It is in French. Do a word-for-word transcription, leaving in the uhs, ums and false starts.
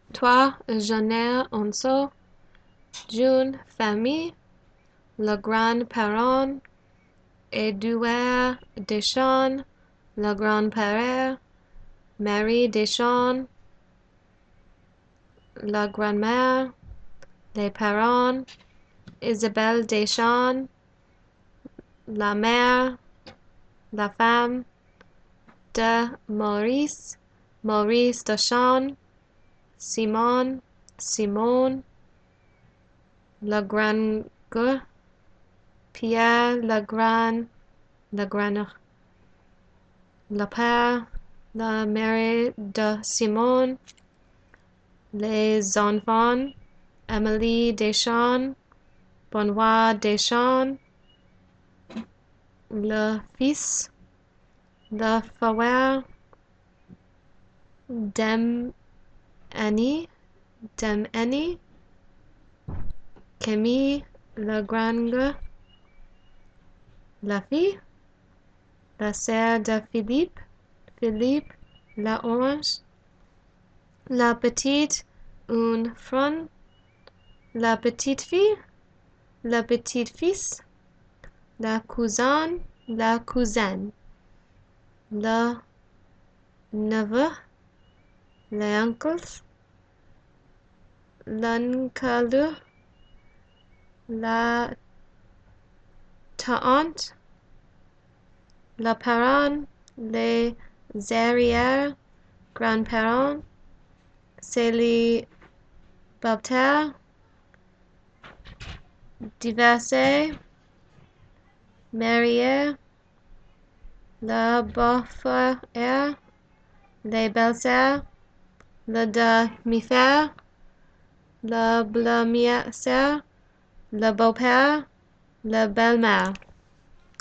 Toi, Jeanne, Onceau, June, famille, le grand-parent, Édouard Deschamps, le grand-père, Marie Deschamps, la grand-mère, les parents, Isabelle Deschamps, la mère, la femme de Maurice, Maurice Deschamps, Simon, Simone, le grand-gueux, Pierre le grand, le grand, le père, la mère de Simone, les enfants, Emily Deschamps, Benoît Deschamps, le fils, le frère, Dem Annie, Dem Annie, Camille, le grand, la fille, la sœur de Philippe, Philippe, la orange, la petite, un front, la petite fille, le petit-fils, la cousine, la cousine, le neveu, l'oncle, l'oncle, la tante, le parent, les arrière-grands-parents, célibataire, divorcé, marié, le beau-frère, les belles-sœurs, le demi-frère, le belle-sœur, le beau-père, la belle-mère.